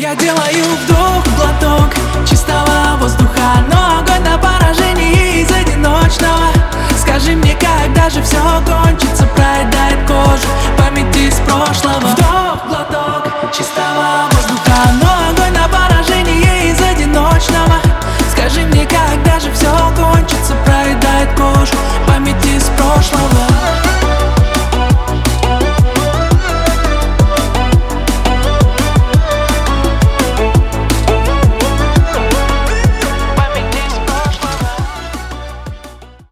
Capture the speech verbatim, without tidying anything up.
Я делаю вдох, глоток чистого воздуха, но огонь на поражении из одиночного. Скажи мне, когда же все кончится?